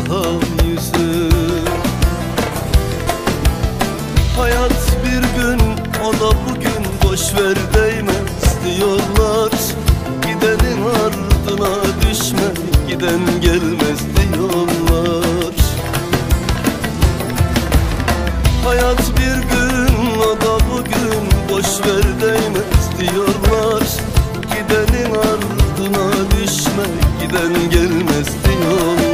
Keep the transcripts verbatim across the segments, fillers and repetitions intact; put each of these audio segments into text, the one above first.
daha yüzü. Hayat bir gün, o da bugün, boşver değmez diyorlar. Gidenin ardına düşme, giden gelmez diyorlar. Hayat bir gün, o da bugün, boşver değmez diyorlar. Gidenin ardına düşme, giden gelmez diyorlar.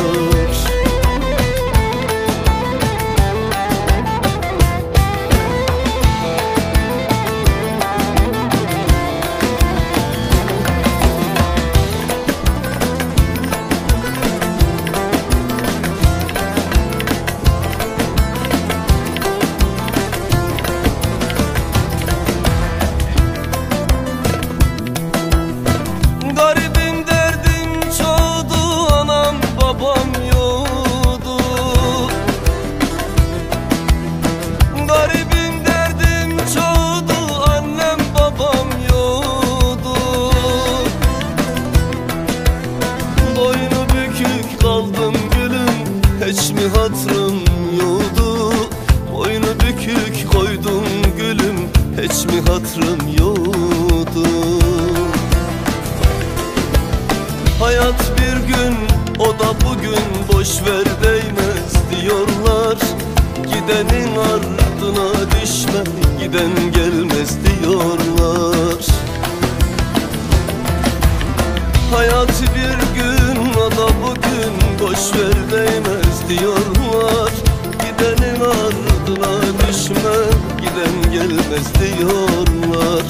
Garibim derdim çoğdu, anam babam yoktu. Garibim derdim çoğdu, annem babam yoktu. Boynu bükük kaldım gülüm, hiç mi hatırım yoktu? Boynu bükük koydum gülüm, hiç mi hatırım yoktu? Hayat bir gün, o da bugün, boşver değmez diyorlar. Gidenin ardına düşme, giden gelmez diyorlar. Hayat bir gün, o da bugün, boşver değmez diyorlar. Gidenin ardına düşme, giden gelmez diyorlar.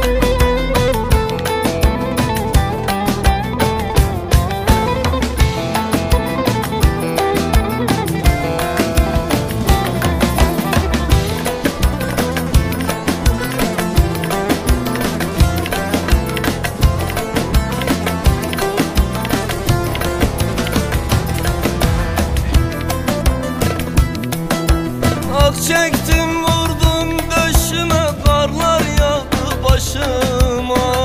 Ah çektim vurdum döşüme, karlar yağdı başıma.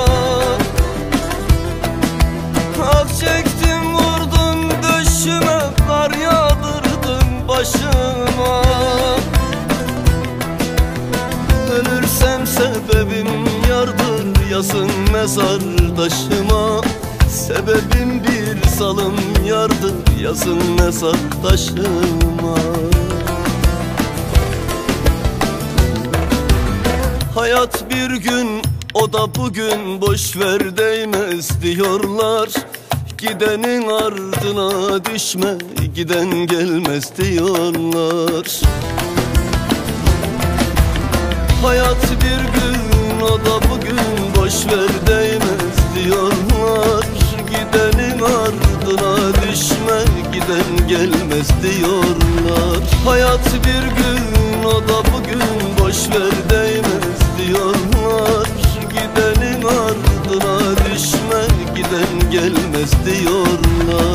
Ah çektim vurdum döşüme, kar yağdırdın başıma. Ölürsem sebebim yardır, yazın mezardaşıma. Sebebim bir salım yardır, yazın mezardaşıma. Hayat bir gün, o da bugün, boşver değmez diyorlar. Gidenin ardına düşme, giden gelmez diyorlar. Hayat bir gün, o da bugün, boşver değmez diyorlar. Gidenin ardına düşme, giden gelmez diyorlar. Hayat bir gün, o da bugün, boşver değmez diyorlar. Gidenin ardına düşme, giden gelmez diyorlar.